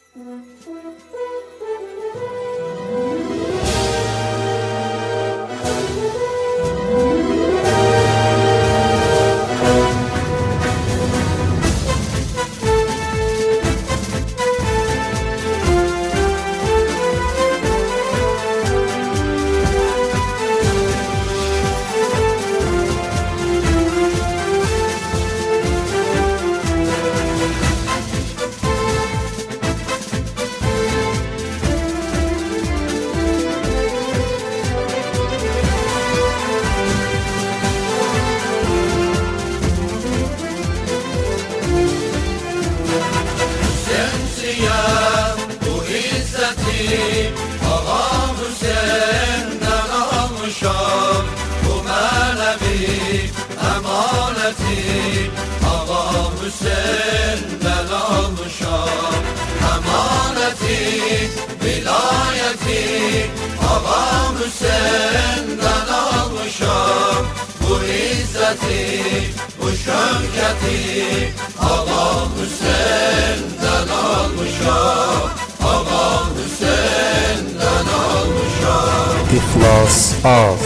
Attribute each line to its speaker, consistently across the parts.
Speaker 1: Ağam Hüseyin'den almışam bu manevi emaneti. Ağam Hüseyin'den almışam emaneti, vilayeti. Ağam Hüseyin'den almışam bu izzeti, bu şönketi. Ağam Hüseyin'den almışam, Ağam Hüseyin'den almışam.
Speaker 2: İhlas az.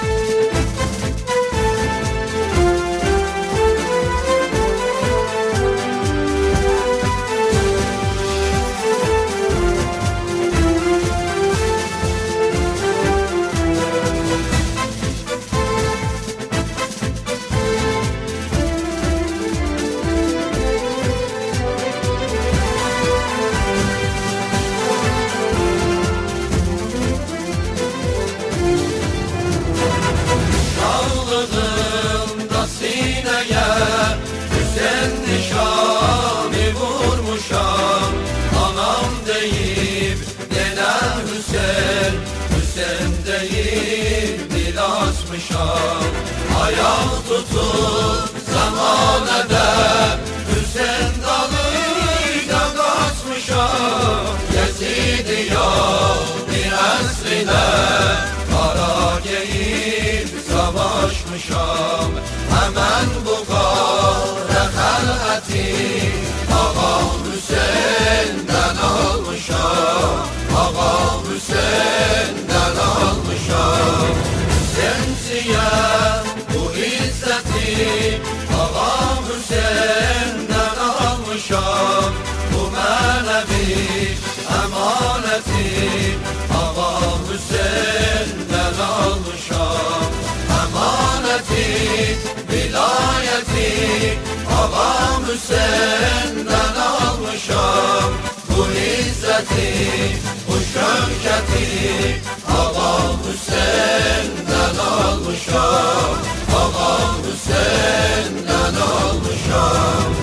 Speaker 1: Sağlığımda sineye Hüseyin nişanı vurmuşam. Anam deyip denen Hüseyin, Hüseyin deyip dil açmışam. Ayak tutup zamanede Hüseyin dalıyla kaçmışam. Yezid bir esline kara geyip savaşmışam. Hemen bu kara helheti Ağam Hüseyin'den almışam. Ağam Hüseyin'den almışam. Sensiye bu izzeti Ağam Hüseyin'den almışam. Bu manevi emaneti Ağam Hüseyin'den almışam. Emaneti, vilayeti Ağam Hüseyin'den almışam. Bu izzeti, bu şönketi Ağam Hüseyin'den almışam. Ağam Hüseyin'den almışam.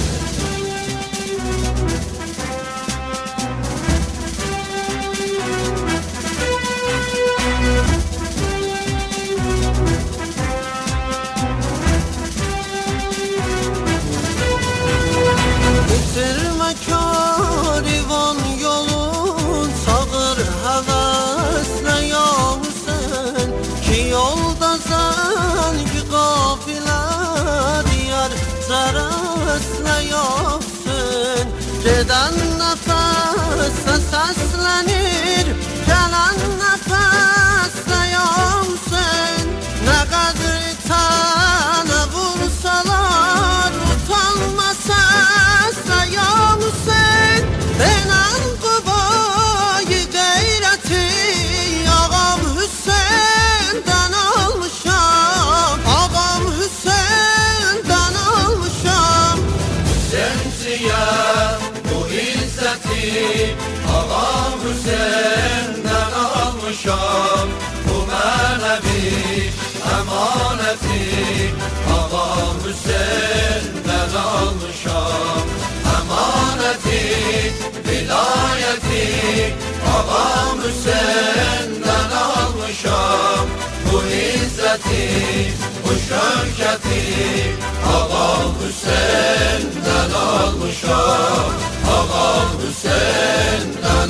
Speaker 3: Bitirme karivan yolun, sağır hevesle ya Hüseyin. Ki yolda zengi gafile diyar zeresle ya Hüseyin. Giden nefese seslenir, gelen nefesle ya Hüseyin. Ne kadri tane vursalar utanma sesle ya Hüseyin. Denen kubayı gayreti Ağam Hüseyin'den almışam. Ağam Hüseyin'den almışam.
Speaker 1: Sensiye bu izzeti Ağam Hüseyin'den almışam. Bu manevi emaneti Ağam Hüseyin'den almışam. Emaneti, vilayeti Ağam Hüseyin'den almışam. Bu izzeti, bu şönketi Ağam Hüseyin'den almışam. Ağam Hüseyin'den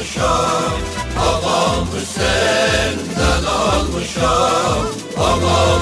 Speaker 1: almışam. Ağam Hüseyin'den almışam. Ağam